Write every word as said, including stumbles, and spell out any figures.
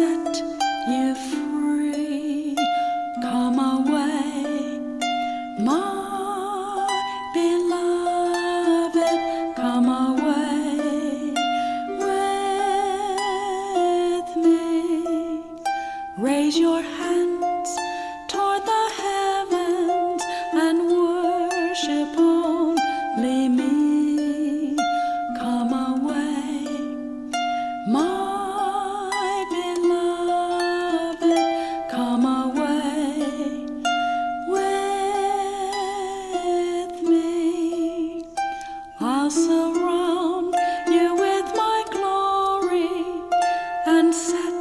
set you free. Come away, my beloved, come away with me. Raise your hands toward the heavens and worship only me. Come away, my beloved, come away with me. I'll surround you with my glory and set